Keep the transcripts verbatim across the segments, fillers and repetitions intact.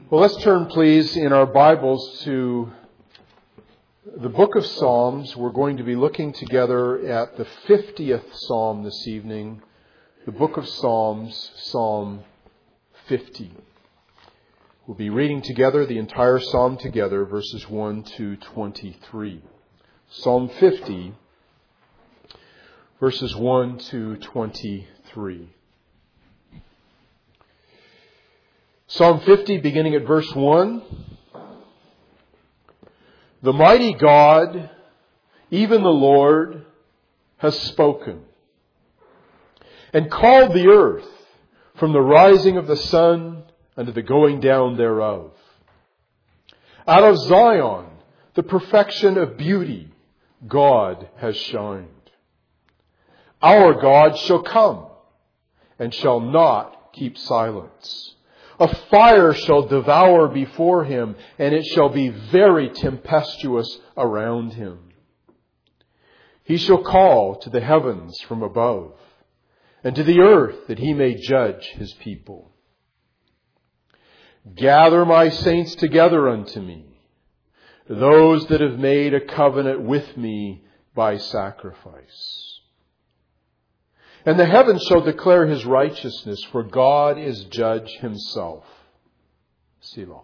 Well, let's turn, please, in our Bibles to the book of Psalms. We're going to be looking together at the fiftieth Psalm this evening, the book of Psalms, Psalm fifty. We'll be reading together the entire Psalm together, verses one to twenty-three. Psalm fifty, verses one to twenty-three. Psalm fifty, beginning at verse one. The mighty God, even the Lord, has spoken and called the earth from the rising of the sun unto the going down thereof. Out of Zion, the perfection of beauty, God has shined. Our God shall come and shall not keep silence. A fire shall devour before him, and it shall be very tempestuous around him. He shall call to the heavens from above, and to the earth that he may judge his people. Gather my saints together unto me, those that have made a covenant with me by sacrifice. And the heavens shall declare his righteousness, for God is judge himself. Selah.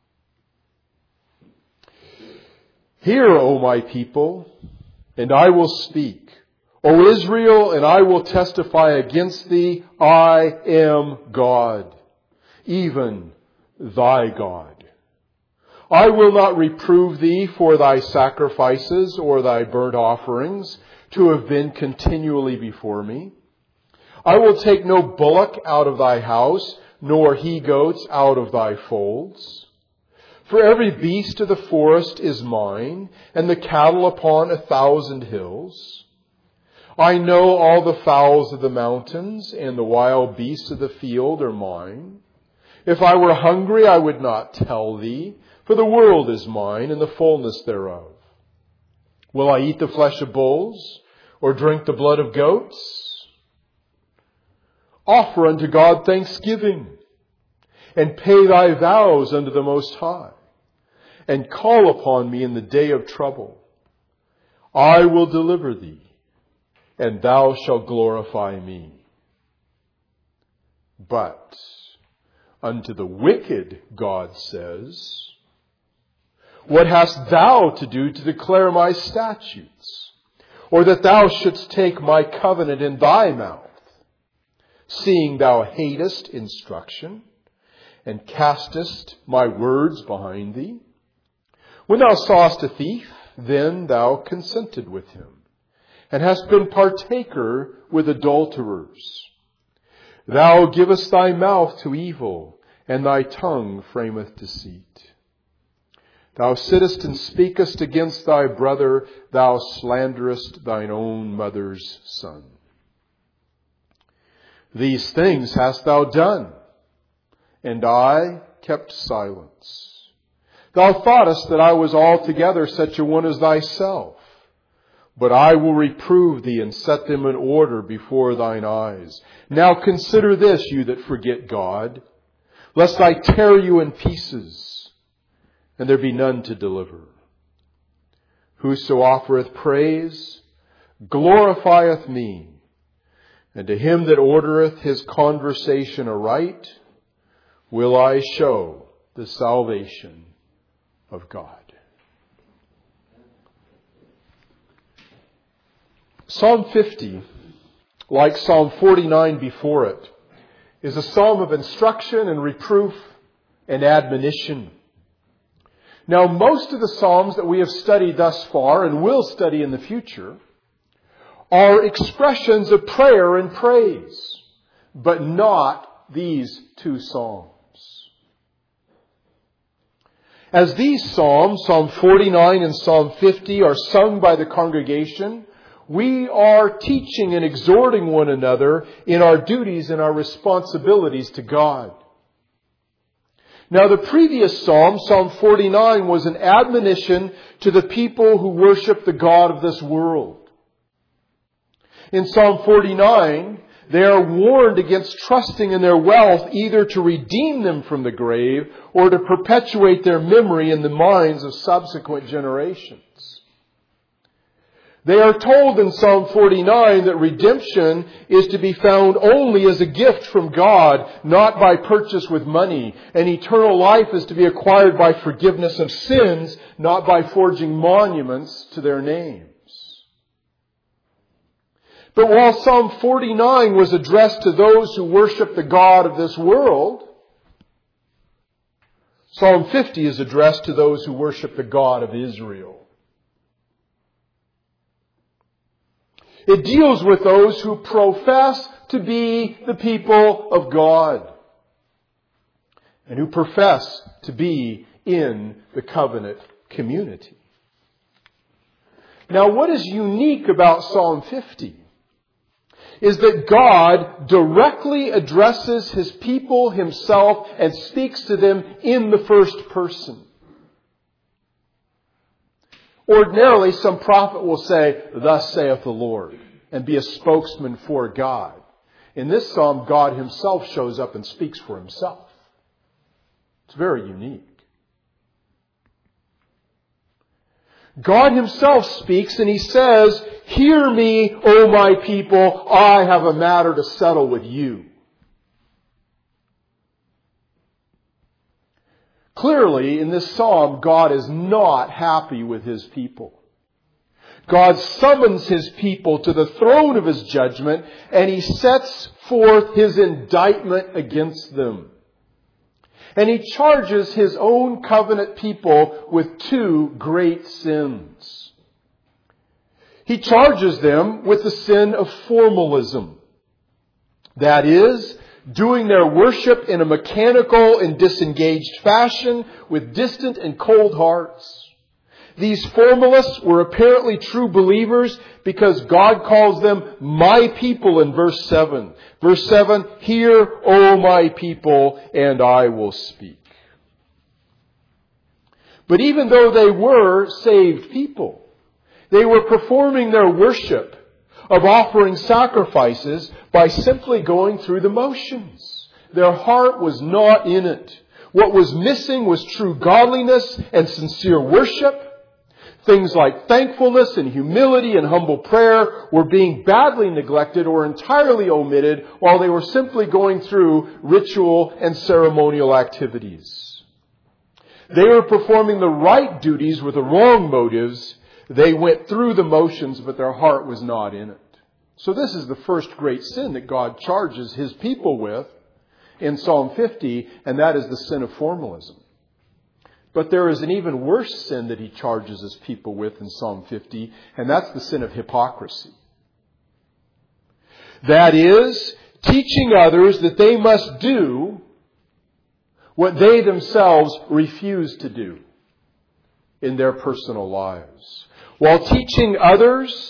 Hear, O my people, and I will speak. O Israel, and I will testify against thee. I am God, even thy God. I will not reprove thee for thy sacrifices or thy burnt offerings to have been continually before me. I will take no bullock out of thy house, nor he-goats out of thy folds. For every beast of the forest is mine, and the cattle upon a thousand hills. I know all the fowls of the mountains, and the wild beasts of the field are mine. If I were hungry, I would not tell thee, for the world is mine, and the fullness thereof. Will I eat the flesh of bulls, or drink the blood of goats? Offer unto God thanksgiving, and pay thy vows unto the Most High, and call upon me in the day of trouble. I will deliver thee, and thou shalt glorify me. But unto the wicked, God says, what hast thou to do to declare my statutes, or that thou shouldst take my covenant in thy mouth? Seeing thou hatest instruction, and castest my words behind thee. When thou sawest a thief, then thou consented with him, and hast been partaker with adulterers. Thou givest thy mouth to evil, and thy tongue frameth deceit. Thou sittest and speakest against thy brother, thou slanderest thine own mother's son. These things hast thou done, and I kept silence. Thou thoughtest that I was altogether such a one as thyself, but I will reprove thee and set them in order before thine eyes. Now consider this, you that forget God, lest I tear you in pieces, and there be none to deliver. Whoso offereth praise glorifieth me, and to him that ordereth his conversation aright will I show the salvation of God. Psalm fifty, like Psalm forty-nine before it, is a psalm of instruction and reproof and admonition. Now, most of the psalms that we have studied thus far and will study in the future are expressions of prayer and praise, but not these two psalms. As these psalms, Psalm forty-nine and Psalm fifty, are sung by the congregation, we are teaching and exhorting one another in our duties and our responsibilities to God. Now, the previous psalm, Psalm forty-nine, was an admonition to the people who worship the God of this world. In Psalm forty-nine, They are warned against trusting in their wealth either to redeem them from the grave or to perpetuate their memory in the minds of subsequent generations. They are told in Psalm forty-nine that redemption is to be found only as a gift from God, not by purchase with money. And eternal life is to be acquired by forgiveness of sins, not by forging monuments to their names. But while Psalm forty-nine was addressed to those who worship the God of this world, Psalm fifty is addressed to those who worship the God of Israel. It deals with those who profess to be the people of God and who profess to be in the covenant community. Now, what is unique about Psalm fifty is that God directly addresses His people Himself and speaks to them in the first person. Ordinarily, some prophet will say, "Thus saith the Lord," and be a spokesman for God. In this psalm, God Himself shows up and speaks for Himself. It's very unique. God Himself speaks and He says, "Hear me, O my people, I have a matter to settle with you." Clearly, in this psalm, God is not happy with His people. God summons His people to the throne of His judgment, and He sets forth His indictment against them. And He charges His own covenant people with two great sins. He charges them with the sin of formalism. That is, doing their worship in a mechanical and disengaged fashion with distant and cold hearts. These formalists were apparently true believers because God calls them my people in verse seven. Verse seven, "Hear, O my people, and I will speak." But even though they were saved people, they were performing their worship of offering sacrifices by simply going through the motions. Their heart was not in it. What was missing was true godliness and sincere worship. Things like thankfulness and humility and humble prayer were being badly neglected or entirely omitted while they were simply going through ritual and ceremonial activities. They were performing the right duties with the wrong motives. They went through the motions, but their heart was not in it. So this is the first great sin that God charges His people with in Psalm fifty, and that is the sin of formalism. But there is an even worse sin that He charges His people with in Psalm fifty, and that's the sin of hypocrisy. That is, teaching others that they must do what they themselves refuse to do in their personal lives. While teaching others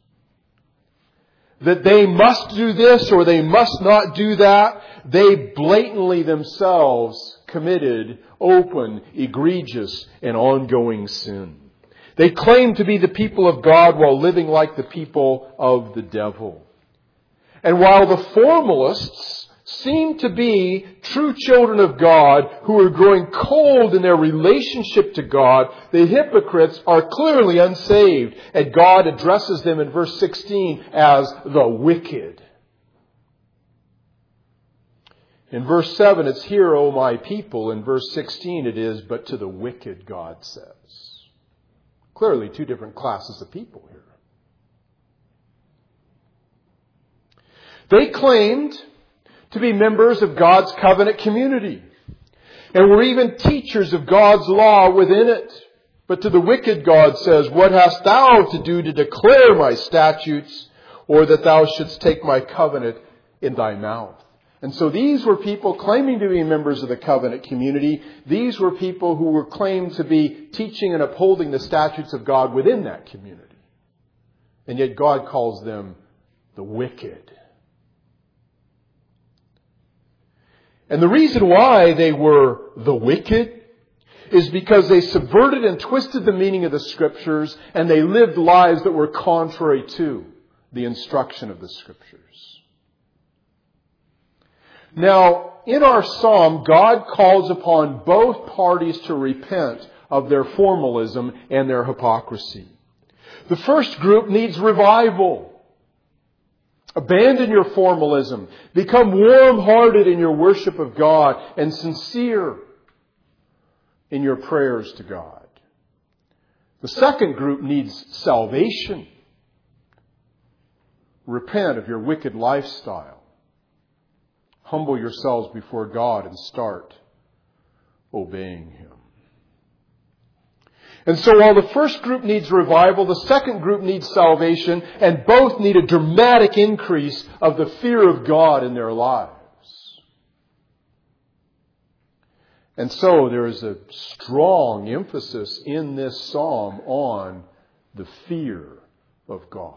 that they must do this or they must not do that, they blatantly themselves committed open, egregious, and ongoing sin. They claimed to be the people of God while living like the people of the devil. And while the formalists seem to be true children of God who are growing cold in their relationship to God, the hypocrites are clearly unsaved. And God addresses them in verse sixteen as the wicked. In verse seven, it's "Hear, O my people." In verse sixteen, it is, "But to the wicked," God says. Clearly two different classes of people here. They claimed to be members of God's covenant community, and were even teachers of God's law within it. But to the wicked, God says, "What hast thou to do to declare my statutes, or that thou shouldst take my covenant in thy mouth?" And so these were people claiming to be members of the covenant community. These were people who were claimed to be teaching and upholding the statutes of God within that community. And yet God calls them the wicked. And the reason why they were the wicked is because they subverted and twisted the meaning of the Scriptures, and they lived lives that were contrary to the instruction of the Scriptures. Now, in our psalm, God calls upon both parties to repent of their formalism and their hypocrisy. The first group needs revival. Abandon your formalism. Become warm-hearted in your worship of God and sincere in your prayers to God. The second group needs salvation. Repent of your wicked lifestyle. Humble yourselves before God and start obeying Him. And so while the first group needs revival, the second group needs salvation, and both need a dramatic increase of the fear of God in their lives. And so there is a strong emphasis in this psalm on the fear of God.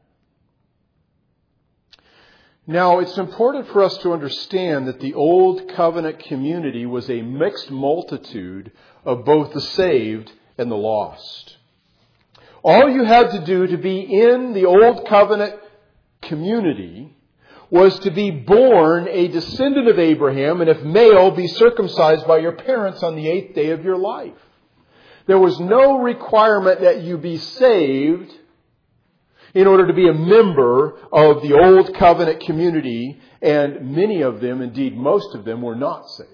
Now, it's important for us to understand that the Old Covenant community was a mixed multitude of both the saved and the lost. All you had to do to be in the Old Covenant community was to be born a descendant of Abraham, and if male, be circumcised by your parents on the eighth day of your life. There was no requirement that you be saved in order to be a member of the Old Covenant community, and many of them, indeed most of them, were not saved.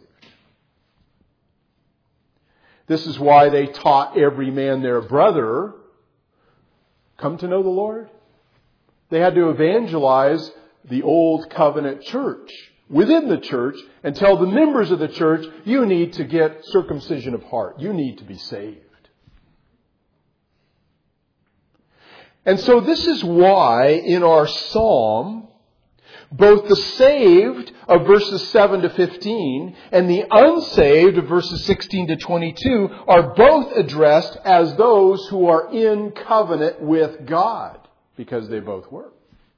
This is why they taught every man their brother, come to know the Lord. They had to evangelize the Old Covenant church within the church and tell the members of the church, you need to get circumcision of heart. You need to be saved. And so this is why in our psalm, both the saved of verses seven to fifteen and the unsaved of verses sixteen to twenty-two are both addressed as those who are in covenant with God, because they both were.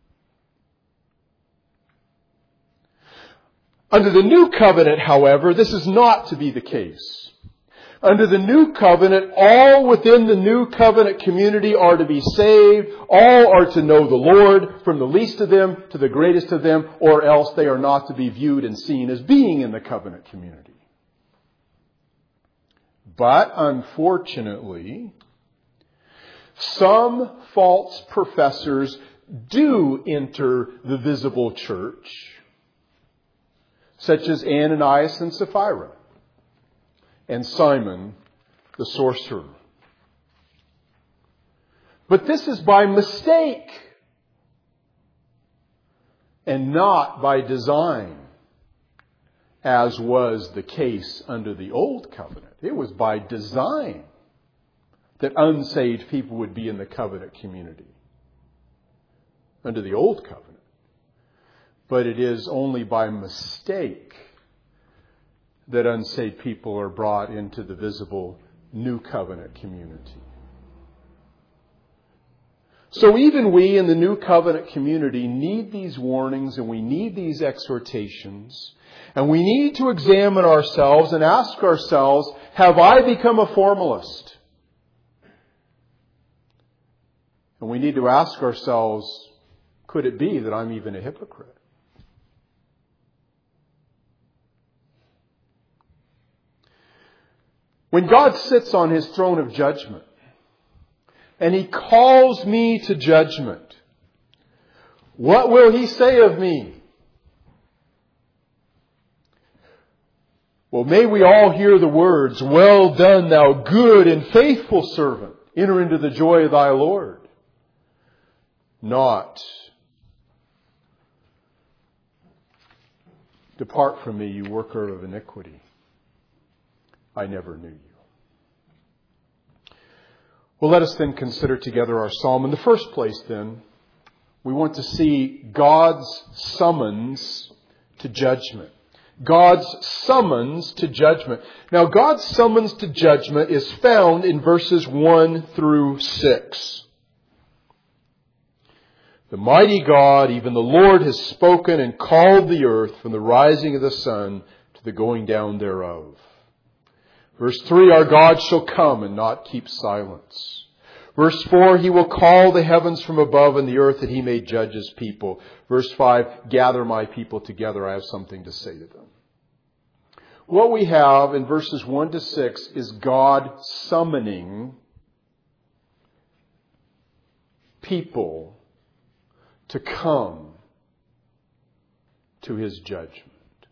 Under the new covenant, however, this is not to be the case. Under the new covenant, all within the new covenant community are to be saved. All are to know the Lord, from the least of them to the greatest of them, or else they are not to be viewed and seen as being in the covenant community. But unfortunately, some false professors do enter the visible church, such as Ananias and Sapphira, and Simon the sorcerer. But this is by mistake and not by design, as was the case under the Old Covenant. It was by design that unsaved people would be in the covenant community under the Old Covenant. But it is only by mistake that unsaved people are brought into the visible new covenant community. So even we in the new covenant community need these warnings, and we need these exhortations, and we need to examine ourselves and ask ourselves, have I become a formalist? And we need to ask ourselves, could it be that I'm even a hypocrite? When God sits on His throne of judgment and He calls me to judgment, what will He say of me? Well, may we all hear the words, well done, thou good and faithful servant. Enter into the joy of thy Lord. Not, depart from me, you worker of iniquity. I never knew you. Well, let us then consider together our psalm. In the first place, then, we want to see God's summons to judgment. God's summons to judgment. Now, God's summons to judgment is found in verses one through six. The mighty God, even the Lord, has spoken and called the earth from the rising of the sun to the going down thereof. Verse three, our God shall come and not keep silence. Verse four, He will call the heavens from above and the earth that He may judge His people. Verse five, gather my people together. I have something to say to them. What we have in verses one to six is God summoning people to come to His judgment.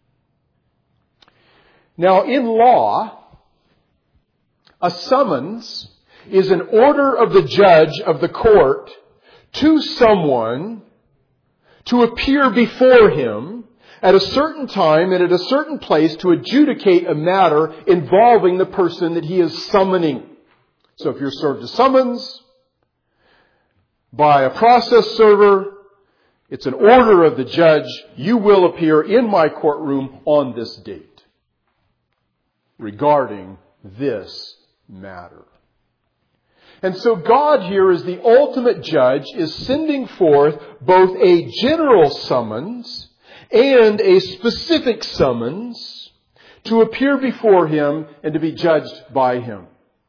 Now, in law, a summons is an order of the judge of the court to someone to appear before him at a certain time and at a certain place to adjudicate a matter involving the person that he is summoning. So if you're served a summons by a process server, it's an order of the judge. You will appear in my courtroom on this date regarding this matter. And so God here, as the ultimate judge, is sending forth both a general summons and a specific summons to appear before Him and to be judged by Him.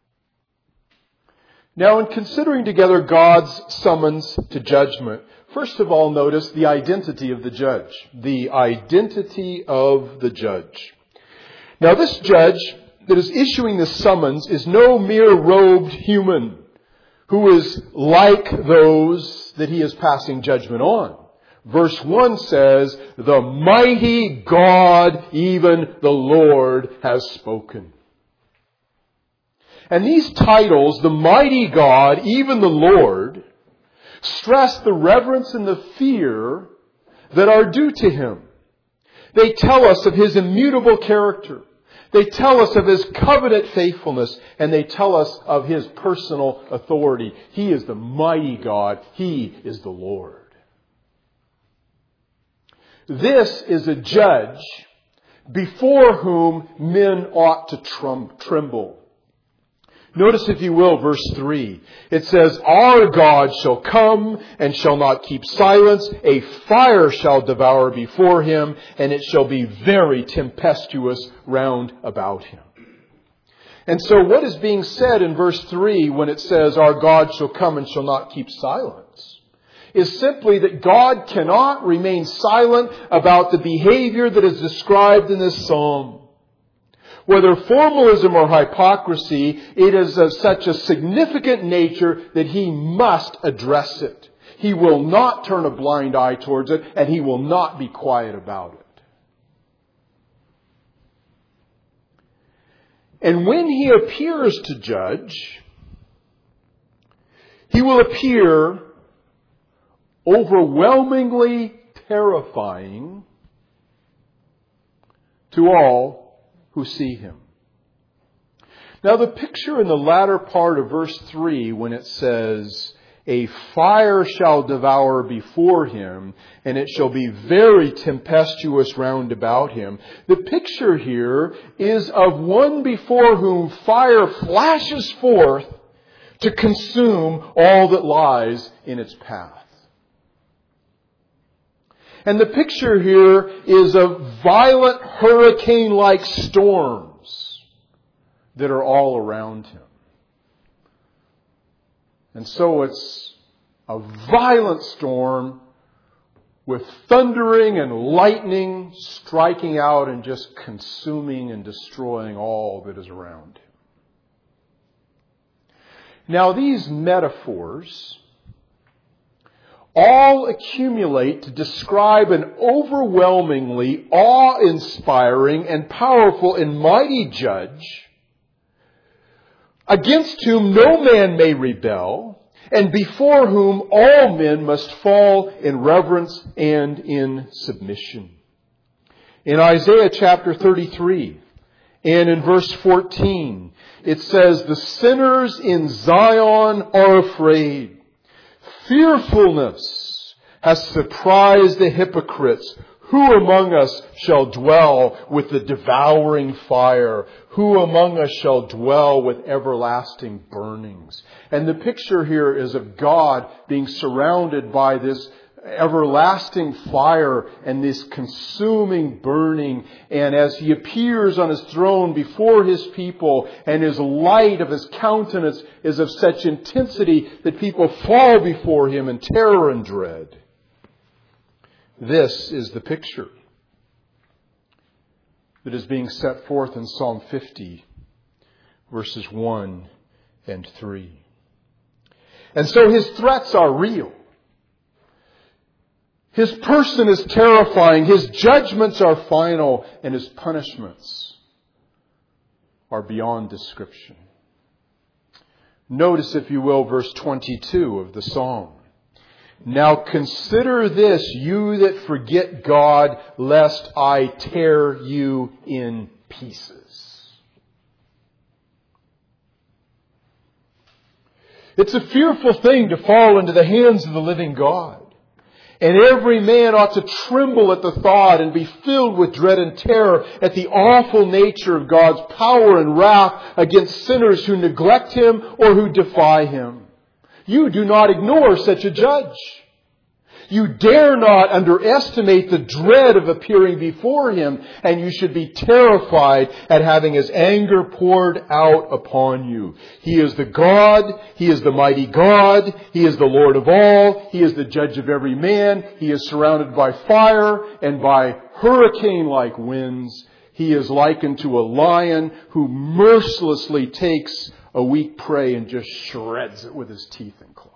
Now, in considering together God's summons to judgment, first of all, notice the identity of the judge. The identity of the judge. Now, this judge that is issuing this summons is no mere robed human who is like those that he is passing judgment on. Verse one says, the mighty God, even the Lord, has spoken. And these titles, the mighty God, even the Lord, stress the reverence and the fear that are due to Him. They tell us of His immutable character. They tell us of His covenant faithfulness, and they tell us of His personal authority. He is the mighty God. He is the Lord. This is a judge before whom men ought to trum- tremble. Notice, if you will, verse three. It says, our God shall come and shall not keep silence. A fire shall devour before Him, and it shall be very tempestuous round about Him. And so what is being said in verse three when it says, our God shall come and shall not keep silence, is simply that God cannot remain silent about the behavior that is described in this psalm. Whether formalism or hypocrisy, it is of such a significant nature that He must address it. He will not turn a blind eye towards it, and He will not be quiet about it. And when He appears to judge, He will appear overwhelmingly terrifying to all who see Him. Now, the picture in the latter part of verse three, when it says, a fire shall devour before Him, and it shall be very tempestuous round about Him. The picture here is of one before whom fire flashes forth to consume all that lies in its path. And the picture here is of violent hurricane-like storms that are all around Him. And so it's a violent storm with thundering and lightning striking out and just consuming and destroying all that is around Him. Now, these metaphors all accumulate to describe an overwhelmingly awe-inspiring and powerful and mighty judge against whom no man may rebel, and before whom all men must fall in reverence and in submission. In Isaiah chapter thirty-three and in verse fourteen, it says, the sinners in Zion are afraid. Fearfulness has surprised the hypocrites. Who among us shall dwell with the devouring fire? Who among us shall dwell with everlasting burnings? And the picture here is of God being surrounded by this everlasting fire and this consuming burning. And as He appears on His throne before His people, and His light of His countenance is of such intensity that people fall before Him in terror and dread. This is the picture that is being set forth in Psalm fifty, verses one and three. And so His threats are real. His person is terrifying. His judgments are final. And His punishments are beyond description. Notice, if you will, verse twenty-two of the Psalm. Now consider this, you that forget God, lest I tear you in pieces. It's a fearful thing to fall into the hands of the living God. And every man ought to tremble at the thought and be filled with dread and terror at the awful nature of God's power and wrath against sinners who neglect Him or who defy Him. You do not ignore such a judge. You dare not underestimate the dread of appearing before Him, and you should be terrified at having His anger poured out upon you. He is the God. He is the mighty God. He is the Lord of all. He is the judge of every man. He is surrounded by fire and by hurricane-like winds. He is likened to a lion who mercilessly takes a weak prey and just shreds it with his teeth and claws.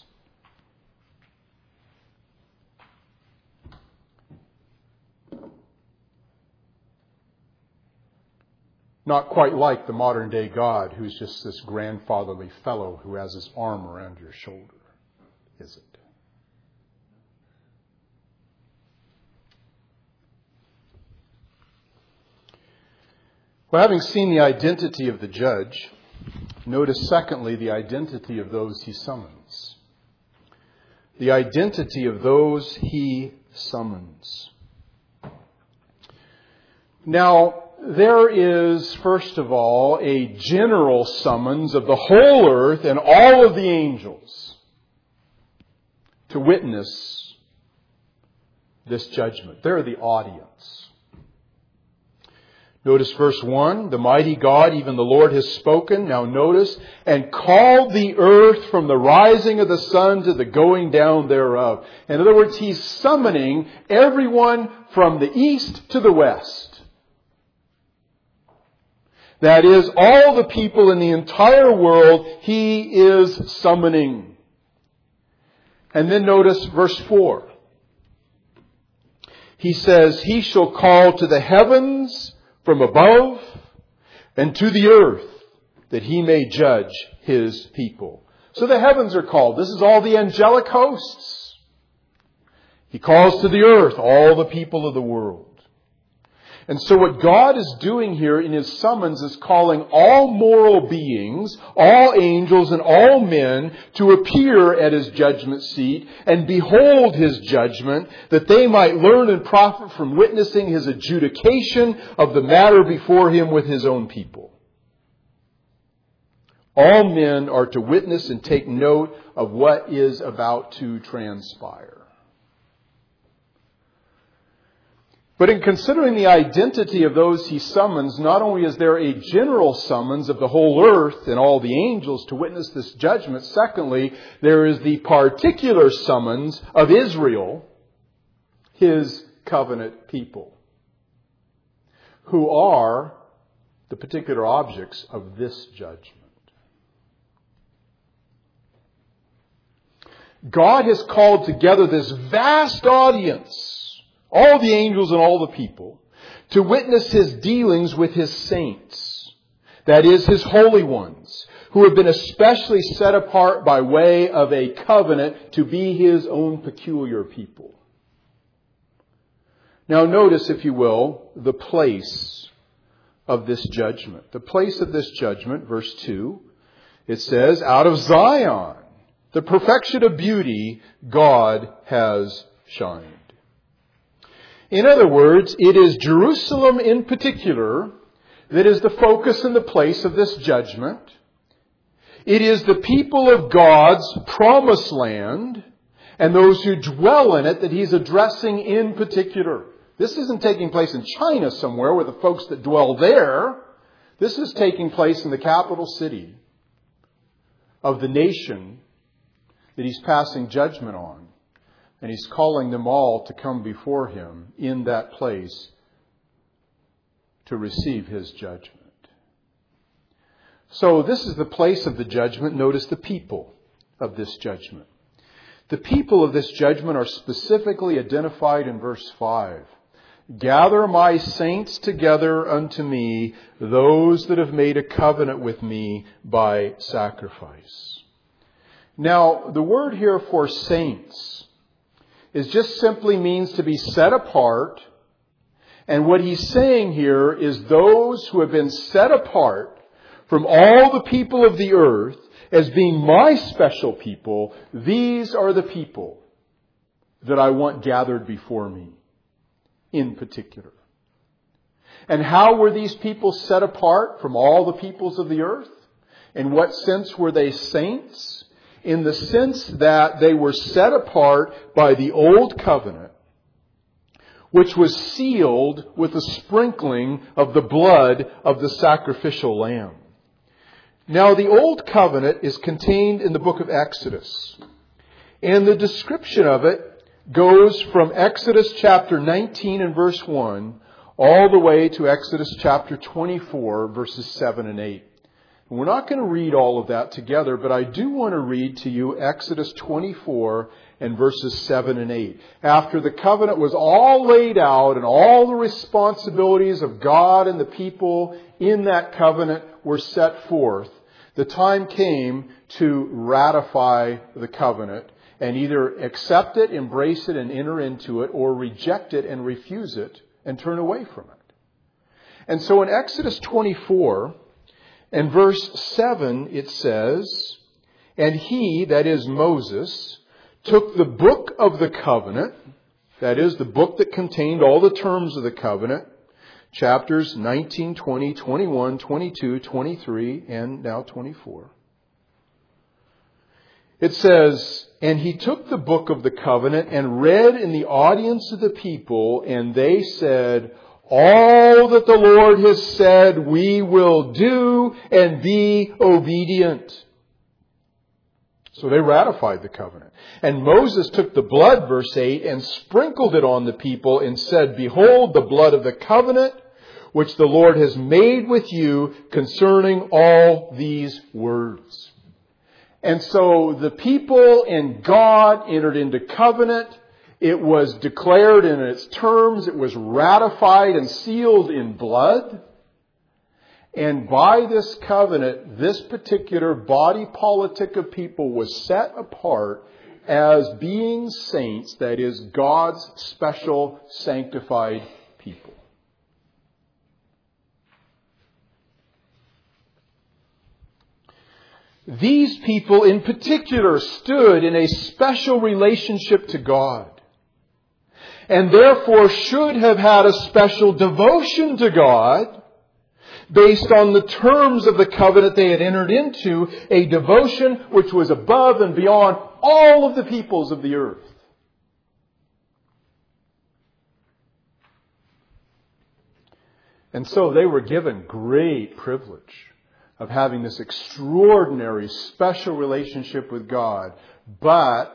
Not quite like the modern day God, who's just this grandfatherly fellow who has his arm around your shoulder, is it? Well, having seen the identity of the judge, notice secondly the identity of those He summons. The identity of those He summons. Now, there is, first of all, a general summons of the whole earth and all of the angels to witness this judgment. They're the audience. Notice verse one, the mighty God, even the Lord, has spoken. Now notice, and called the earth from the rising of the sun to the going down thereof. In other words, He's summoning everyone from the east to the west. That is, all the people in the entire world He is summoning. And then notice verse four. He says, He shall call to the heavens from above and to the earth, that He may judge His people. So the heavens are called. This is all the angelic hosts. He calls to the earth all the people of the world. And so what God is doing here in His summons is calling all moral beings, all angels and all men to appear at His judgment seat and behold His judgment, that they might learn and profit from witnessing His adjudication of the matter before Him with His own people. All men are to witness and take note of what is about to transpire. But in considering the identity of those He summons, not only is there a general summons of the whole earth and all the angels to witness this judgment, secondly, there is the particular summons of Israel, His covenant people, who are the particular objects of this judgment. God has called together this vast audience, all the angels and all the people, to witness His dealings with His saints. That is, His holy ones, who have been especially set apart by way of a covenant to be His own peculiar people. Now notice, if you will, the place of this judgment. The place of this judgment, verse two, it says, out of Zion, the perfection of beauty, God has shined. In other words, it is Jerusalem in particular that is the focus and the place of this judgment. It is the people of God's promised land, and those who dwell in it that he's addressing in particular. This isn't taking place in China somewhere with the folks that dwell there. This is taking place in the capital city of the nation that he's passing judgment on. And he's calling them all to come before him in that place to receive his judgment. So this is the place of the judgment. Notice the people of this judgment. The people of this judgment are specifically identified in verse five. Gather my saints together unto me, those that have made a covenant with me by sacrifice. Now, the word here for saints is just simply means to be set apart. And what he's saying here is those who have been set apart from all the people of the earth as being my special people, these are the people that I want gathered before me in particular. And how were these people set apart from all the peoples of the earth? In what sense were they saints? In the sense that they were set apart by the old covenant, which was sealed with the sprinkling of the blood of the sacrificial lamb. Now, the Old Covenant is contained in the book of Exodus. And the description of it goes from Exodus chapter nineteen and verse one all the way to Exodus chapter twenty-four, verses seven and eight. And we're not going to read all of that together, but I do want to read to you Exodus twenty-four and verses seven and eight. After the covenant was all laid out and all the responsibilities of God and the people in that covenant were set forth, the time came to ratify the covenant and either accept it, embrace it, and enter into it, or reject it and refuse it and turn away from it. And so in Exodus twenty-four and verse seven, it says, "And he," that is Moses, "took the book of the covenant," that is the book that contained all the terms of the covenant, chapters nineteen, twenty, twenty-one, twenty-two, twenty-three, and now twenty-four. It says, "And he took the book of the covenant and read in the audience of the people, and they said, all that the Lord has said we will do and be obedient." So they ratified the covenant. "And Moses took the blood," verse eight, "and sprinkled it on the people and said, behold, the blood of the covenant which the Lord has made with you concerning all these words." And so the people and God entered into covenant. It was declared in its terms. It was ratified and sealed in blood. And by this covenant, this particular body politic of people was set apart as being saints, that is, God's special sanctified people. These people in particular stood in a special relationship to God, and therefore should have had a special devotion to God based on the terms of the covenant they had entered into, a devotion which was above and beyond all of the peoples of the earth. And so they were given great privilege of having this extraordinary special relationship with God, but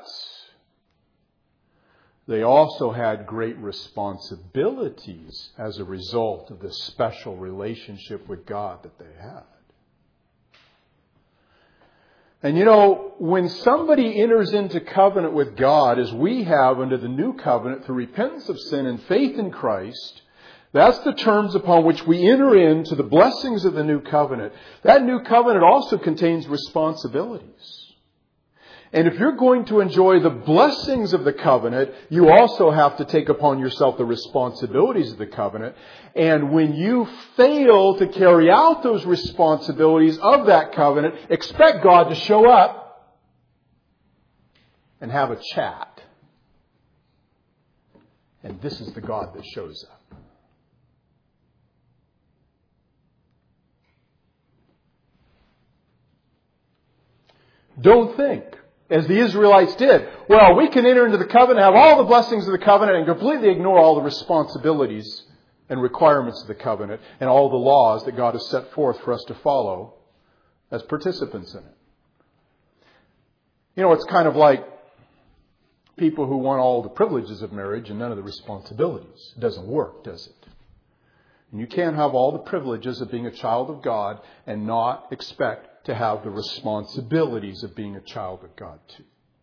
they also had great responsibilities as a result of this special relationship with God that they had. And you know, when somebody enters into covenant with God, as we have under the new covenant through repentance of sin and faith in Christ, that's the terms upon which we enter into the blessings of the new covenant. That new covenant also contains responsibilities. And if you're going to enjoy the blessings of the covenant, you also have to take upon yourself the responsibilities of the covenant. And when you fail to carry out those responsibilities of that covenant, expect God to show up and have a chat. And this is the God that shows up. Don't think as the Israelites did. Well, we can enter into the covenant, have all the blessings of the covenant, and completely ignore all the responsibilities and requirements of the covenant and all the laws that God has set forth for us to follow as participants in it. You know, it's kind of like people who want all the privileges of marriage and none of the responsibilities. It doesn't work, does it? And you can't have all the privileges of being a child of God and not expect to have the responsibilities of being a child of God too.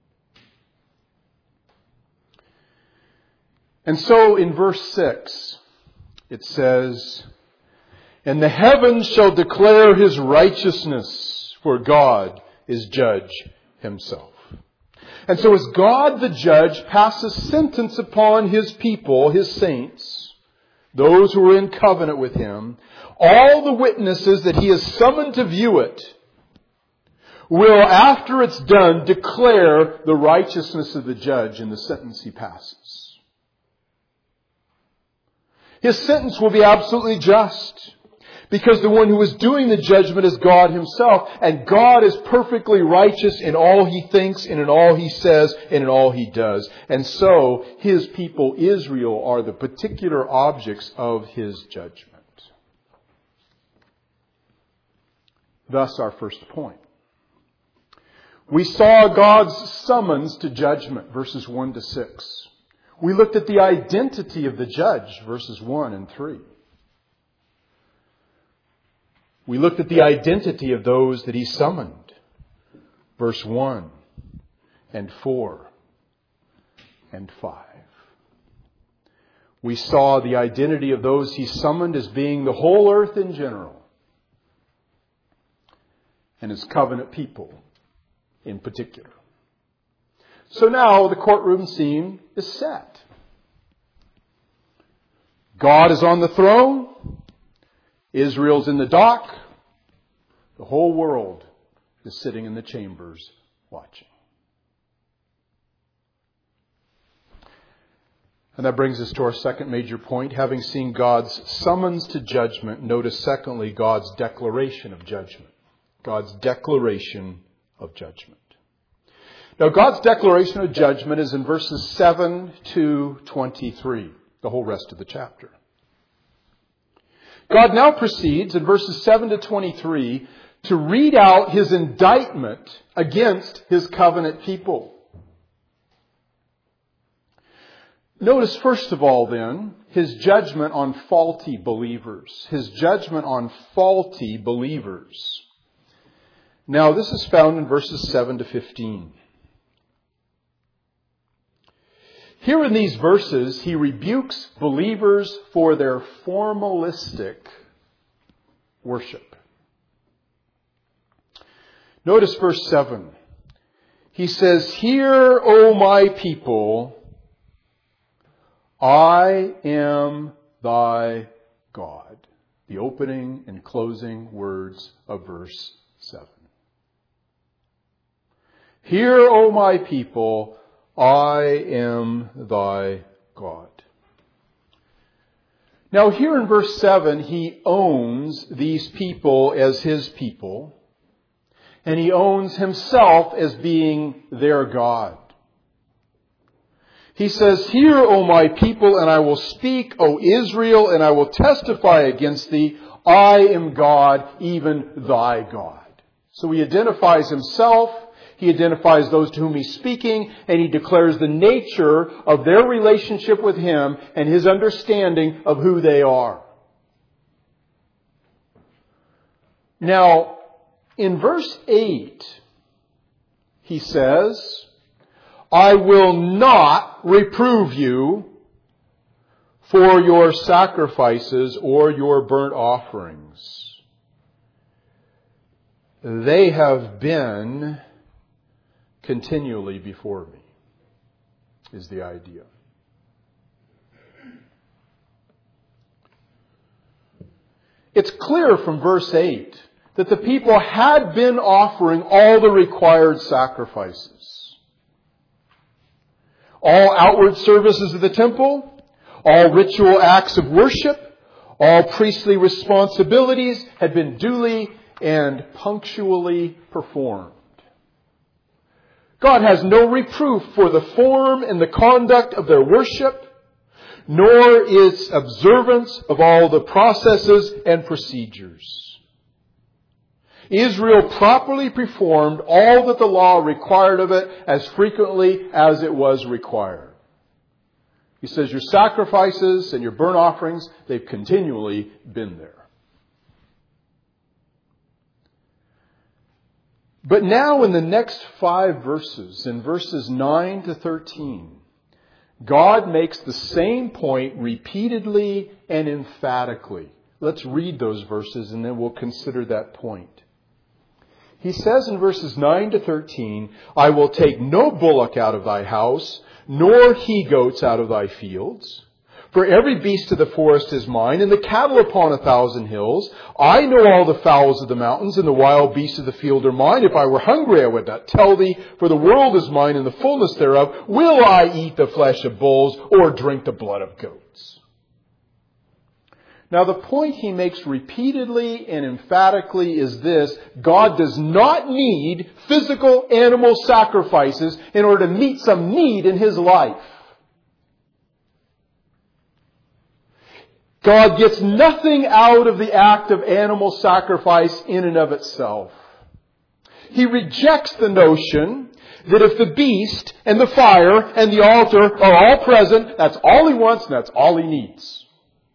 And so in verse six, it says, "And the heavens shall declare His righteousness, for God is judge Himself." And so as God the judge passes sentence upon His people, His saints, those who are in covenant with Him, all the witnesses that He has summoned to view it will, after it's done, declare the righteousness of the judge in the sentence he passes. His sentence will be absolutely just, because the one who is doing the judgment is God Himself. And God is perfectly righteous in all He thinks and in all He says and in all He does. And so His people, Israel, are the particular objects of His judgment. Thus our first point. We saw God's summons to judgment, verses one to six. We looked at the identity of the judge, verses one and three. We looked at the identity of those that He summoned, verse one and four and five. We saw the identity of those He summoned as being the whole earth in general, and His covenant people in particular. So now the courtroom scene is set. God is on the throne. Israel's in the dock. The whole world is sitting in the chambers watching. And that brings us to our second major point. Having seen God's summons to judgment, notice secondly God's declaration of judgment. God's declaration of judgment. Now, God's declaration of judgment is in verses seven to twenty-three, the whole rest of the chapter. God now proceeds in verses seven to twenty-three to read out His indictment against His covenant people. Notice first of all then, His judgment on faulty believers. His judgment on faulty believers. Now, this is found in verses seven to fifteen. Here in these verses, He rebukes believers for their formalistic worship. Notice verse seven. He says, "Hear, O my people, I am thy God." The opening and closing words of verse seven. "Hear, O my people, I am thy God." Now here in verse seven, He owns these people as His people, and He owns Himself as being their God. He says, "Hear, O my people, and I will speak, O Israel, and I will testify against thee. I am God, even thy God." So He identifies Himself. He identifies those to whom He's speaking, and He declares the nature of their relationship with Him and His understanding of who they are. Now, in verse eight, He says, "I will not reprove you for your sacrifices or your burnt offerings. They have been continually before me," is the idea. It's clear from verse eight that the people had been offering all the required sacrifices. All outward services of the temple, all ritual acts of worship, all priestly responsibilities had been duly and punctually performed. God has no reproof for the form and the conduct of their worship, nor its observance of all the processes and procedures. Israel properly performed all that the law required of it as frequently as it was required. He says your sacrifices and your burnt offerings, they've continually been there. But now in the next five verses, in verses nine to thirteen, God makes the same point repeatedly and emphatically. Let's read those verses and then we'll consider that point. He says in verses nine to thirteen, I will take no bullock out of thy house, nor he-goats out of thy fields. For every beast of the forest is mine, and the cattle upon a thousand hills. I know all the fowls of the mountains, and the wild beasts of the field are mine. If I were hungry, I would not tell thee, for the world is mine, and the fullness thereof. Will I eat the flesh of bulls, or drink the blood of goats? Now the point he makes repeatedly and emphatically is this: God does not need physical animal sacrifices in order to meet some need in His life. God gets nothing out of the act of animal sacrifice in and of itself. He rejects the notion that if the beast and the fire and the altar are all present, that's all He wants and that's all He needs.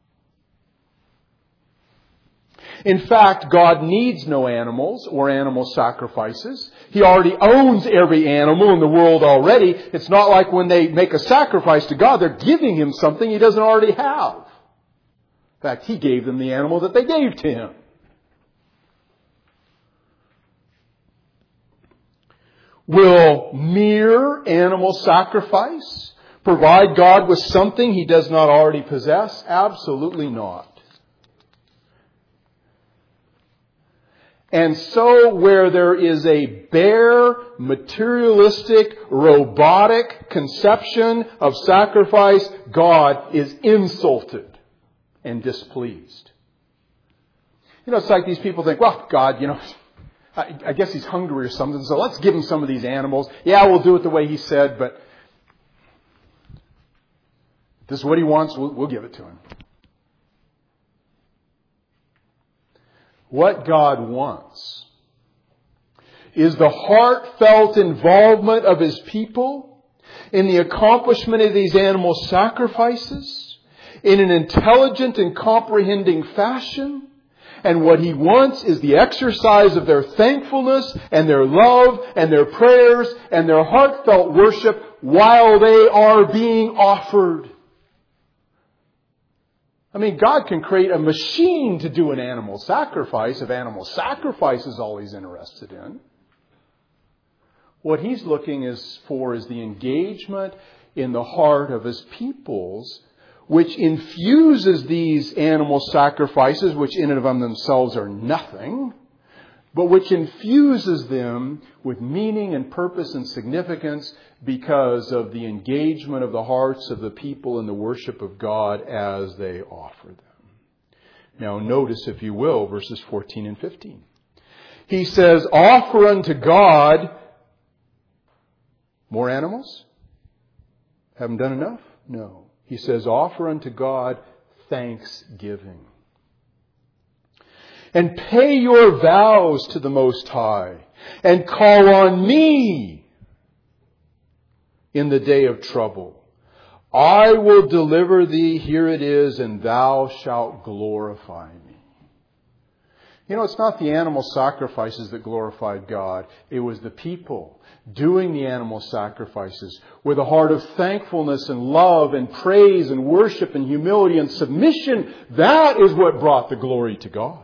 In fact, God needs no animals or animal sacrifices. He already owns every animal in the world already. It's not like when they make a sacrifice to God, they're giving Him something He doesn't already have. In fact, He gave them the animal that they gave to Him. Will mere animal sacrifice provide God with something He does not already possess? Absolutely not. And so where there is a bare, materialistic, robotic conception of sacrifice, God is insulted and displeased. You know, it's like these people think, well, God, you know, I, I guess He's hungry or something, so let's give Him some of these animals. Yeah, we'll do it the way He said, but if this is what He wants, we'll, we'll give it to Him. What God wants is the heartfelt involvement of His people in the accomplishment of these animal sacrifices in an intelligent and comprehending fashion. And what He wants is the exercise of their thankfulness and their love and their prayers and their heartfelt worship while they are being offered. I mean, God can create a machine to do an animal sacrifice if animal sacrifice is all He's interested in. What He's looking is for is the engagement in the heart of His peoples, which infuses these animal sacrifices, which in and of themselves are nothing, but which infuses them with meaning and purpose and significance because of the engagement of the hearts of the people in the worship of God as they offer them. Now notice, if you will, verses fourteen and fifteen. He says, offer unto God more animals? Haven't done enough? No. He says, offer unto God thanksgiving. And pay your vows to the Most High, and call on me in the day of trouble. I will deliver thee, here it is, and thou shalt glorify me. You know, it's not the animal sacrifices that glorified God. It was the people doing the animal sacrifices with a heart of thankfulness and love and praise and worship and humility and submission. That is what brought the glory to God.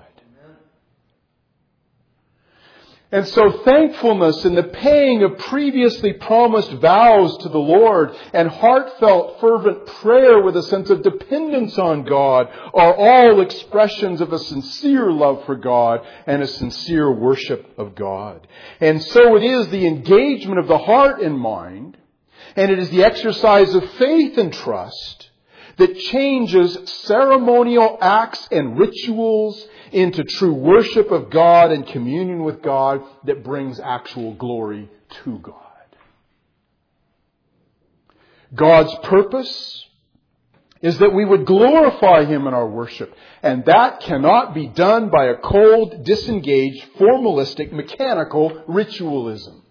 And so thankfulness and the paying of previously promised vows to the Lord and heartfelt fervent prayer with a sense of dependence on God are all expressions of a sincere love for God and a sincere worship of God. And so it is the engagement of the heart and mind, and it is the exercise of faith and trust that changes ceremonial acts and rituals into true worship of God and communion with God that brings actual glory to God. God's purpose is that we would glorify Him in our worship. And that cannot be done by a cold, disengaged, formalistic, mechanical ritualism.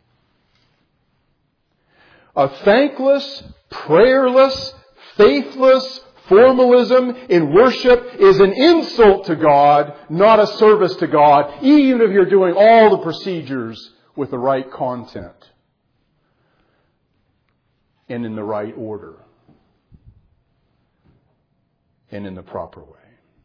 A thankless, prayerless, faithless formalism in worship is an insult to God, not a service to God, even if you're doing all the procedures with the right content and in the right order and in the proper way.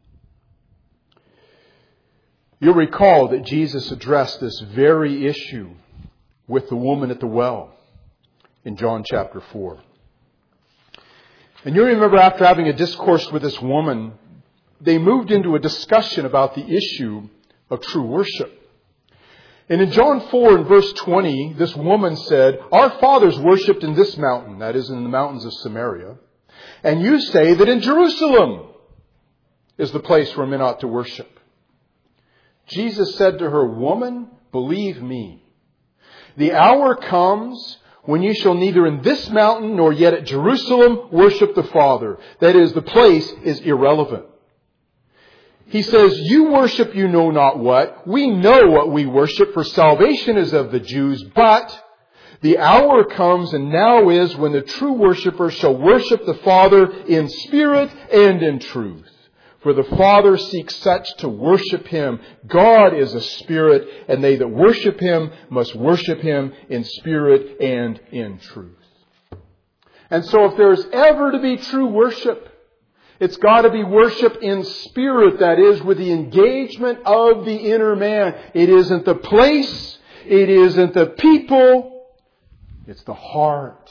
You'll recall that Jesus addressed this very issue with the woman at the well in John chapter four. And you remember after having a discourse with this woman, they moved into a discussion about the issue of true worship. And in John four and verse twenty, this woman said, "Our fathers worshipped in this mountain," that is in the mountains of Samaria, "and you say that in Jerusalem is the place where men ought to worship." Jesus said to her, "Woman, believe me, the hour comes when you shall neither in this mountain nor yet at Jerusalem worship the Father." That is, the place is irrelevant. He says, "You worship you know not what. We know what we worship, for salvation is of the Jews. But the hour comes, and now is, when the true worshippers shall worship the Father in spirit and in truth. For the Father seeks such to worship Him. God is a spirit, and they that worship Him must worship Him in spirit and in truth." And so if there's ever to be true worship, it's got to be worship in spirit, that is, with the engagement of the inner man. It isn't the place, it isn't the people, it's the heart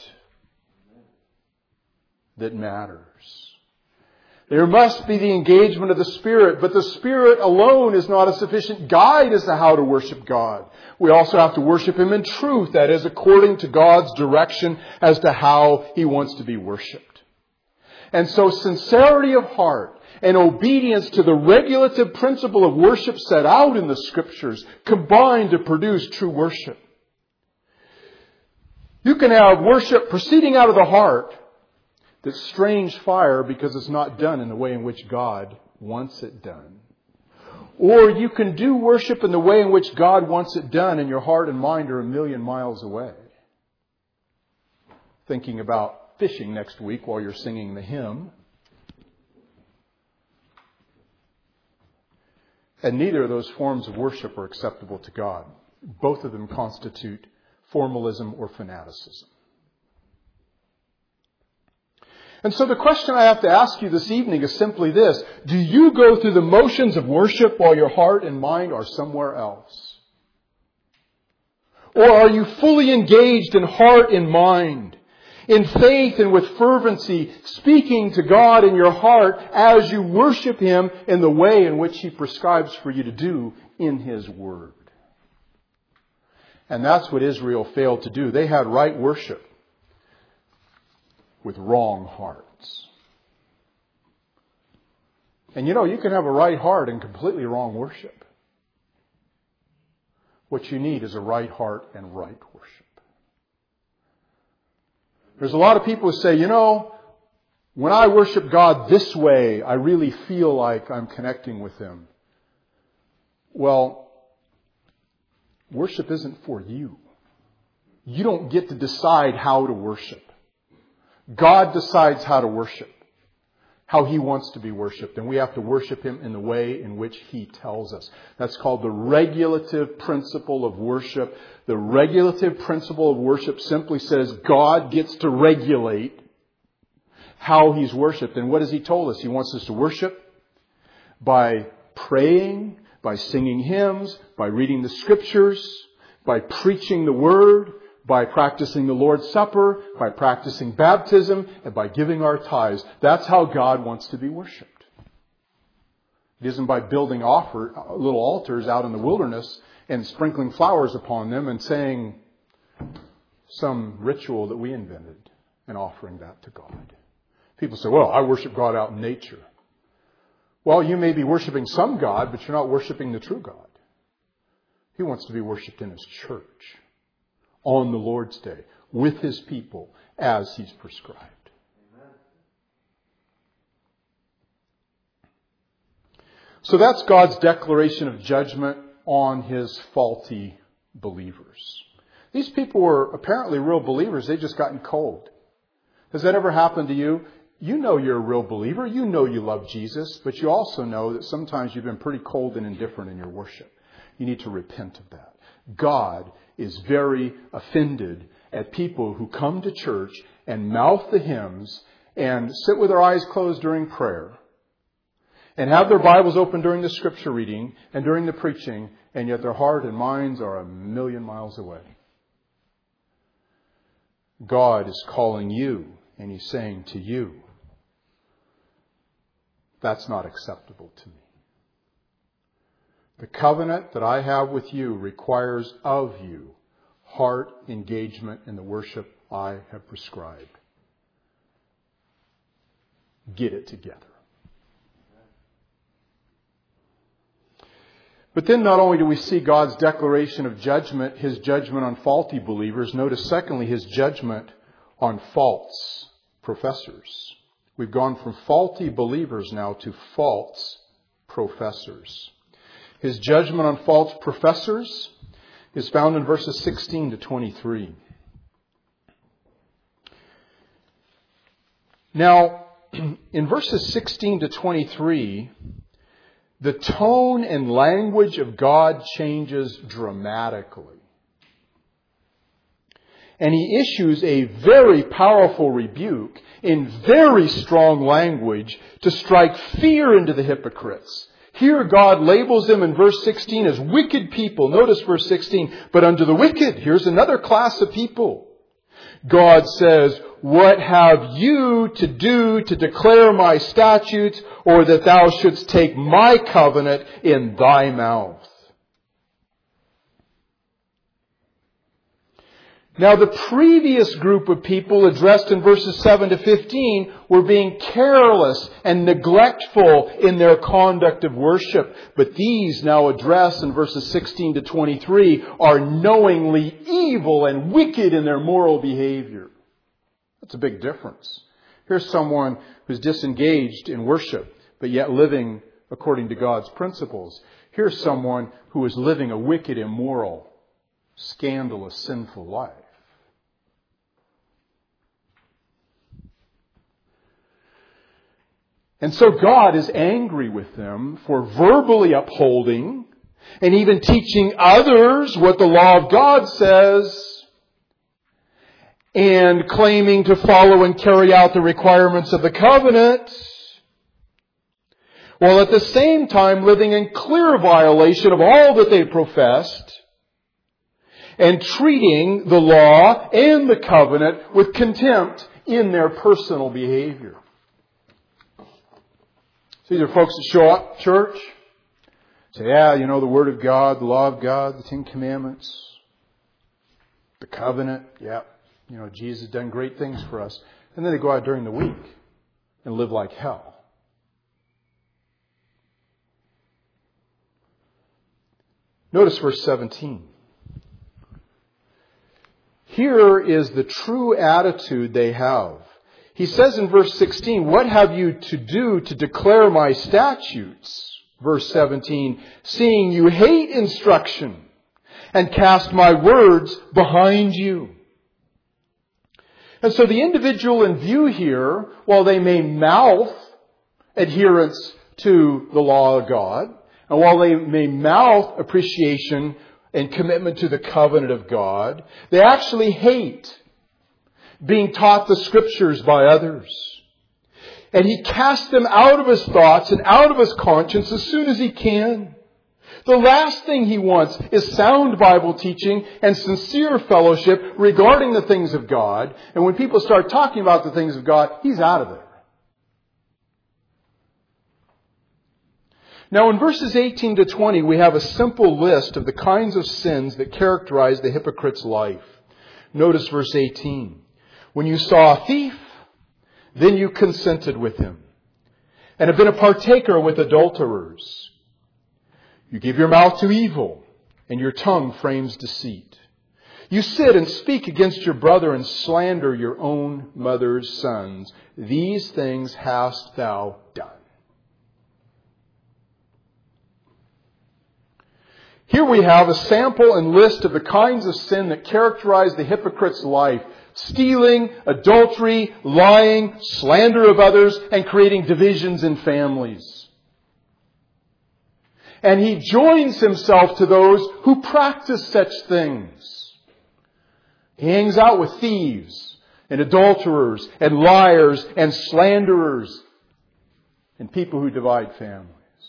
that matters. There must be the engagement of the Spirit, but the Spirit alone is not a sufficient guide as to how to worship God. We also have to worship Him in truth, that is, according to God's direction as to how He wants to be worshipped. And so sincerity of heart and obedience to the regulative principle of worship set out in the Scriptures combine to produce true worship. You can have worship proceeding out of the heart that's strange fire because it's not done in the way in which God wants it done. Or you can do worship in the way in which God wants it done and your heart and mind are a million miles away. Thinking about fishing next week while you're singing the hymn. And neither of those forms of worship are acceptable to God. Both of them constitute formalism or fanaticism. And so the question I have to ask you this evening is simply this. Do you go through the motions of worship while your heart and mind are somewhere else? Or are you fully engaged in heart and mind, in faith and with fervency, speaking to God in your heart as you worship Him in the way in which He prescribes for you to do in His Word? And that's what Israel failed to do. They had right worship with wrong hearts. And you know, you can have a right heart and completely wrong worship. What you need is a right heart and right worship. There's a lot of people who say, you know, when I worship God this way, I really feel like I'm connecting with Him. Well, worship isn't for you. You don't get to decide how to worship. God decides how to worship, how He wants to be worshipped, and we have to worship Him in the way in which He tells us. That's called the regulative principle of worship. The regulative principle of worship simply says God gets to regulate how He's worshipped. And what has He told us? He wants us to worship by praying, by singing hymns, by reading the Scriptures, by preaching the Word, by practicing the Lord's Supper, by practicing baptism, and by giving our tithes. That's how God wants to be worshipped. It isn't by building offer, little altars out in the wilderness and sprinkling flowers upon them and saying some ritual that we invented and offering that to God. People say, well, I worship God out in nature. Well, you may be worshiping some God, but you're not worshiping the true God. He wants to be worshipped in His church on the Lord's Day, with His people as He's prescribed. So that's God's declaration of judgment on His faulty believers. These people were apparently real believers. They'd just gotten cold. Has that ever happened to you? You know you're a real believer. You know you love Jesus. But you also know that sometimes you've been pretty cold and indifferent in your worship. You need to repent of that. God is very offended at people who come to church and mouth the hymns and sit with their eyes closed during prayer and have their Bibles open during the scripture reading and during the preaching, and yet their heart and minds are a million miles away. God is calling you, and He's saying to you, that's not acceptable to me. The covenant that I have with you requires of you heart engagement in the worship I have prescribed. Get it together. But then not only do we see God's declaration of judgment, His judgment on faulty believers, notice secondly His judgment on false professors. We've gone from faulty believers now to false professors. His judgment on false professors is found in verses sixteen to twenty-three. Now, in verses sixteen to twenty-three, the tone and language of God changes dramatically. And He issues a very powerful rebuke in very strong language to strike fear into the hypocrites. Here God labels them in verse sixteen as wicked people. Notice verse sixteen, but unto the wicked, here's another class of people. God says, what have you to do to declare my statutes, or that thou shouldst take my covenant in thy mouth? Now, the previous group of people addressed in verses seven to fifteen were being careless and neglectful in their conduct of worship. But these now addressed in verses sixteen to twenty-three are knowingly evil and wicked in their moral behavior. That's a big difference. Here's someone who's disengaged in worship, but yet living according to God's principles. Here's someone who is living a wicked, immoral, scandalous, sinful life. And so God is angry with them for verbally upholding and even teaching others what the law of God says and claiming to follow and carry out the requirements of the covenant, while at the same time living in clear violation of all that they professed and treating the law and the covenant with contempt in their personal behavior. So these are folks that show up to church, say, yeah, you know, the Word of God, the law of God, the Ten Commandments, the covenant, yeah, you know, Jesus has done great things for us. And then they go out during the week and live like hell. Notice verse seventeen. Here is the true attitude they have. He says in verse sixteen, what have you to do to declare my statutes? Verse seventeen, seeing you hate instruction and cast my words behind you. And so the individual in view here, while they may mouth adherence to the law of God, and while they may mouth appreciation and commitment to the covenant of God, they actually hate being taught the Scriptures by others. And he casts them out of his thoughts and out of his conscience as soon as he can. The last thing he wants is sound Bible teaching and sincere fellowship regarding the things of God. And when people start talking about the things of God, he's out of there. Now in verses eighteen to twenty, we have a simple list of the kinds of sins that characterize the hypocrite's life. Notice verse eighteen. When you saw a thief, then you consented with him, and have been a partaker with adulterers. You give your mouth to evil, and your tongue frames deceit. You sit and speak against your brother and slander your own mother's sons. These things hast thou done. Here we have a sample and list of the kinds of sin that characterize the hypocrite's life. Stealing, adultery, lying, slander of others, and creating divisions in families. And he joins himself to those who practice such things. He hangs out with thieves and adulterers and liars and slanderers and people who divide families.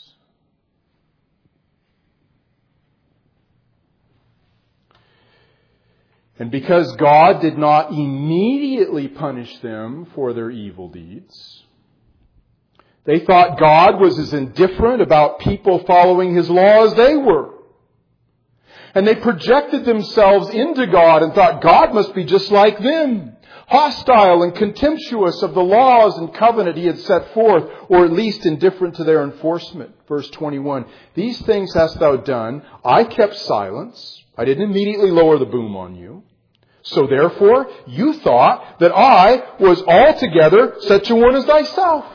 And because God did not immediately punish them for their evil deeds, they thought God was as indifferent about people following His law as they were. And they projected themselves into God and thought God must be just like them, hostile and contemptuous of the laws and covenant He had set forth, or at least indifferent to their enforcement. Verse twenty-one, these things hast thou done. I kept silence. I didn't immediately lower the boom on you. So therefore, you thought that I was altogether such a one as thyself.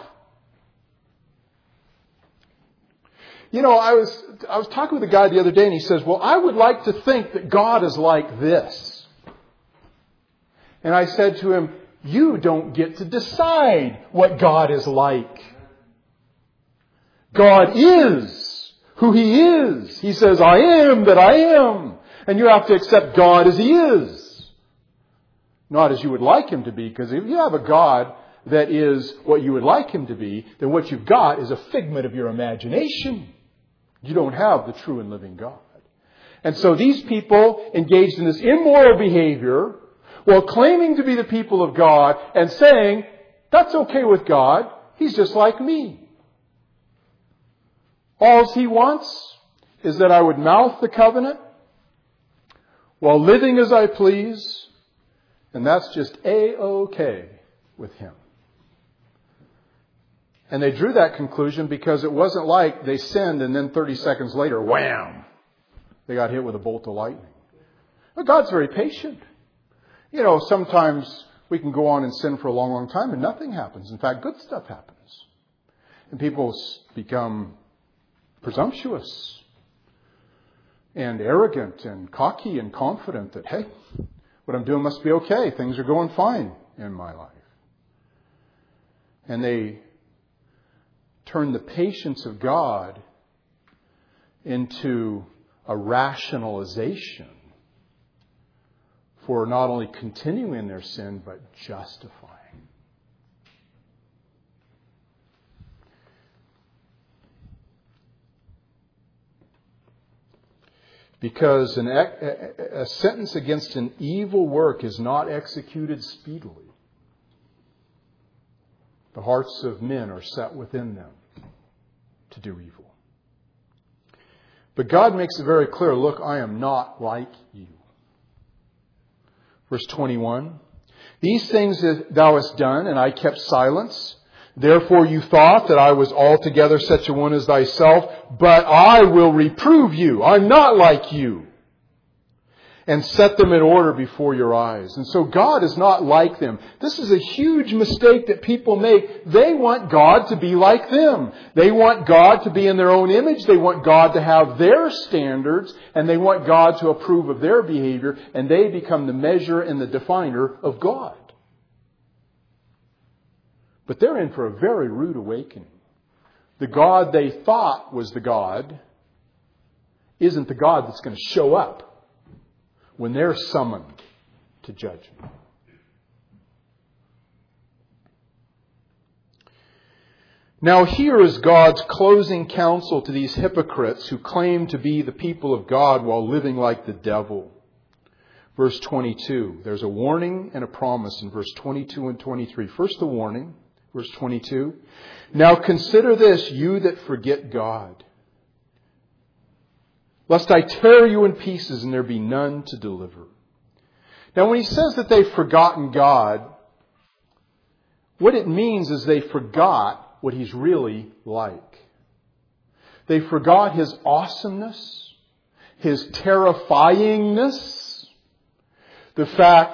You know, I was I was talking with a guy the other day and he says, well, I would like to think that God is like this. And I said to him, you don't get to decide what God is like. God is who He is. He says, I am that I am. And you have to accept God as He is. Not as you would like Him to be, because if you have a God that is what you would like Him to be, then what you've got is a figment of your imagination. You don't have the true and living God. And so these people engaged in this immoral behavior while claiming to be the people of God and saying, that's okay with God. He's just like me. All He wants is that I would mouth the covenant while living as I please, and that's just A-OK with Him. And they drew that conclusion because it wasn't like they sinned and then thirty seconds later, wham, they got hit with a bolt of lightning. But God's very patient. You know, sometimes we can go on and sin for a long, long time and nothing happens. In fact, good stuff happens. And people become presumptuous and arrogant and cocky and confident that, hey, what I'm doing must be okay. Things are going fine in my life. And they turn the patience of God into a rationalization for not only continuing in their sin, but justifying. Because an, a, a sentence against an evil work is not executed speedily. The hearts of men are set within them to do evil. But God makes it very clear, look, I am not like you. Verse twenty-one, these things thou hast done, and I kept silence. Therefore you thought that I was altogether such a one as thyself, but I will reprove you. I'm not like you. And set them in order before your eyes. And so God is not like them. This is a huge mistake that people make. They want God to be like them. They want God to be in their own image. They want God to have their standards. And they want God to approve of their behavior. And they become the measure and the definer of God. But they're in for a very rude awakening. The God they thought was the God isn't the God that's going to show up when they're summoned to judgment. Now here is God's closing counsel to these hypocrites who claim to be the people of God while living like the devil. Verse twenty-two. There's a warning and a promise in verse twenty-two and twenty-three. First the warning, verse twenty-two. Now consider this, you that forget God, lest I tear you in pieces and there be none to deliver. Now when he says that they've forgotten God, what it means is they forgot what He's really like. They forgot His awesomeness, His terrifyingness, The fact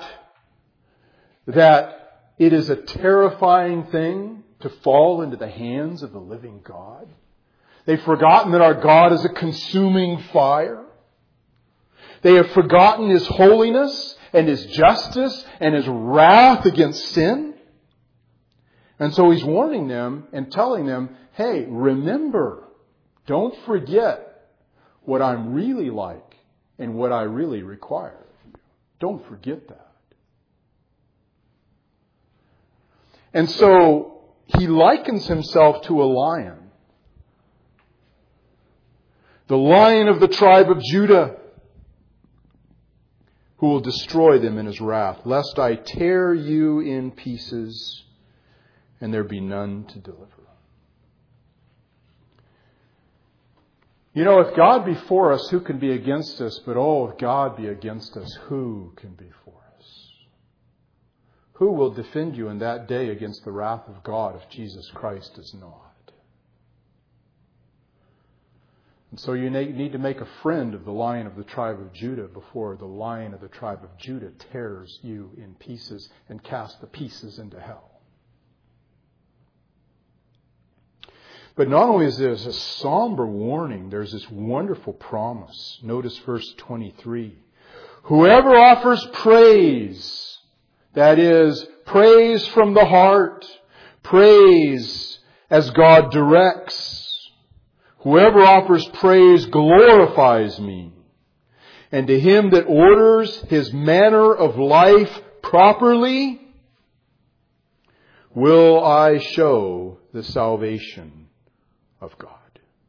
that it is a terrifying thing to fall into the hands of the living God. They've forgotten that our God is a consuming fire. They have forgotten His holiness and His justice and His wrath against sin. And so He's warning them and telling them, hey, remember, don't forget what I'm really like and what I really require of you. Don't forget that. And so He likens Himself to a lion. The lion of the tribe of Judah, who will destroy them in His wrath, lest I tear you in pieces and there be none to deliver. You know, if God be for us, who can be against us? But oh, if God be against us, who can be for us? Who will defend you in that day against the wrath of God if Jesus Christ is not? And so you need to make a friend of the Lion of the tribe of Judah before the Lion of the tribe of Judah tears you in pieces and casts the pieces into hell. But not only is there a somber warning, there's this wonderful promise. Notice verse twenty-three. Whoever offers praise, that is, praise from the heart, praise as God directs. Whoever offers praise glorifies me. And to him that orders his manner of life properly, will I show the salvation of God.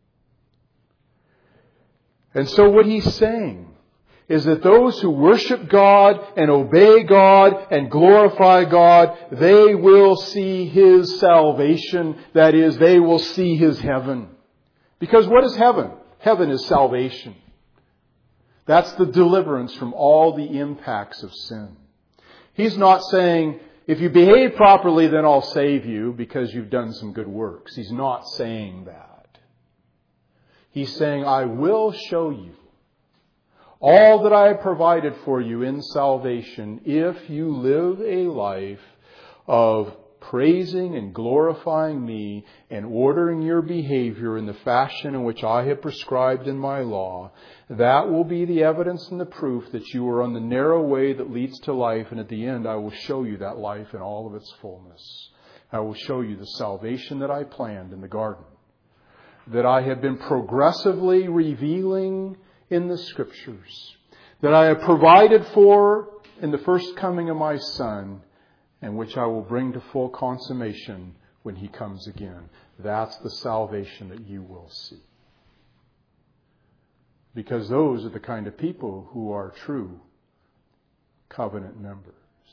And so what He's saying is that those who worship God and obey God and glorify God, they will see His salvation. That is, they will see His heaven. Because what is heaven? Heaven is salvation. That's the deliverance from all the impacts of sin. He's not saying, if you behave properly, then I'll save you because you've done some good works. He's not saying that. He's saying, I will show you all that I have provided for you in salvation if you live a life of praising and glorifying me and ordering your behavior in the fashion in which I have prescribed in my law. That will be the evidence and the proof that you are on the narrow way that leads to life, and at the end I will show you that life in all of its fullness. I will show you the salvation that I planned in the garden, that I have been progressively revealing in the Scriptures, that I have provided for in the first coming of my Son, and which I will bring to full consummation when He comes again. That's the salvation that you will see. Because those are the kind of people who are true covenant members.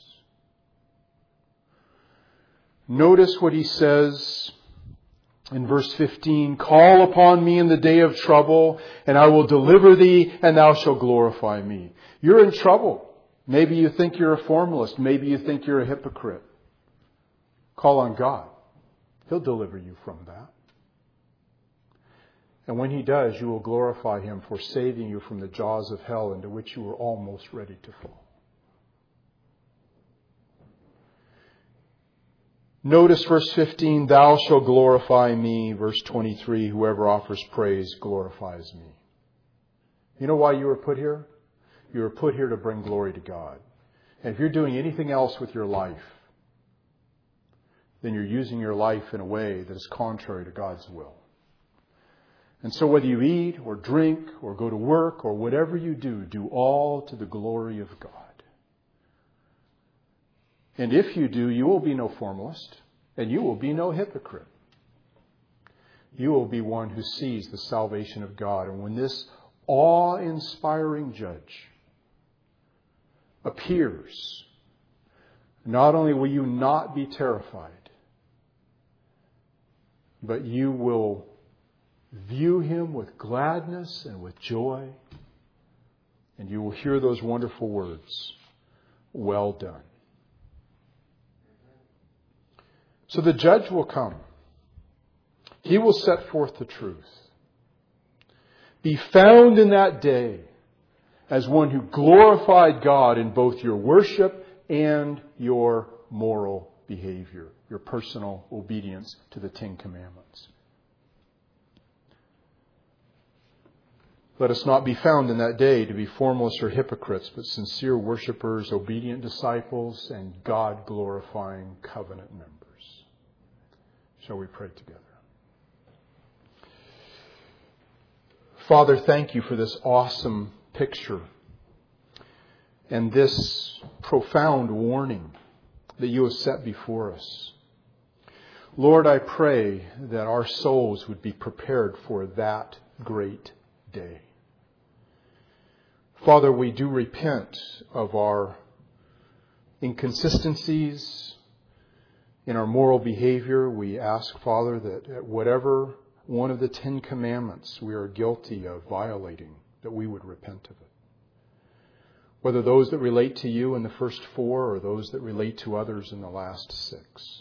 Notice what He says in verse fifteen. Call upon me in the day of trouble, and I will deliver thee, and thou shalt glorify me. You're in trouble. Maybe you think you're a formalist. Maybe you think you're a hypocrite. Call on God. He'll deliver you from that. And when He does, you will glorify Him for saving you from the jaws of hell into which you were almost ready to fall. Notice verse fifteen, thou shalt glorify me. Verse twenty-three, whoever offers praise glorifies me. You know why you were put here? You were put here to bring glory to God. And if you're doing anything else with your life, then you're using your life in a way that is contrary to God's will. And so whether you eat or drink or go to work or whatever you do, do all to the glory of God. And if you do, you will be no formalist and you will be no hypocrite. You will be one who sees the salvation of God. And when this awe-inspiring judge appears, not only will you not be terrified, but you will view Him with gladness and with joy, and you will hear those wonderful words, well done. So the judge will come. He will set forth the truth. Be found in that day as one who glorified God in both your worship and your moral behavior, your personal obedience to the Ten Commandments. Let us not be found in that day to be formalists or hypocrites, but sincere worshipers, obedient disciples, and God-glorifying covenant members. Shall we pray together? Father, thank you for this awesome picture and this profound warning that you have set before us. Lord, I pray that our souls would be prepared for that great day. Father, we do repent of our inconsistencies in our moral behavior. We ask, Father, that at whatever one of the Ten Commandments we are guilty of violating, that we would repent of it. Whether those that relate to you in the first four or those that relate to others in the last six.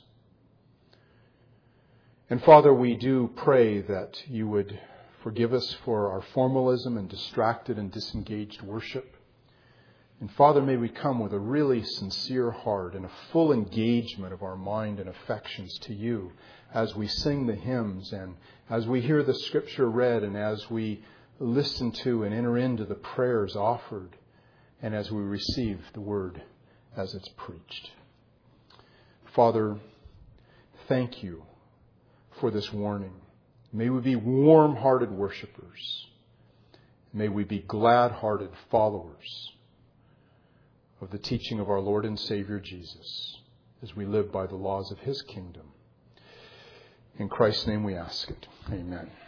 And Father, we do pray that you would forgive us for our formalism and distracted and disengaged worship. And Father, may we come with a really sincere heart and a full engagement of our mind and affections to you as we sing the hymns and as we hear the Scripture read and as we listen to and enter into the prayers offered and as we receive the Word as it's preached. Father, thank you for this warning. May we be warm-hearted worshipers. May we be glad-hearted followers of the teaching of our Lord and Savior Jesus as we live by the laws of His kingdom. In Christ's name we ask it. Amen.